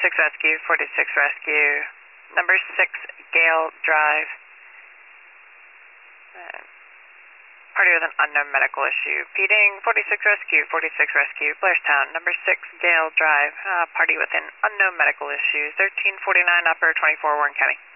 Rescue, 46 Rescue, number 6 Gale Drive. Party with an unknown medical issue. Peting 46 Rescue, Blairstown, number 6 Gale Drive. Party with an unknown medical issue. 1349 Upper 24 Warren County.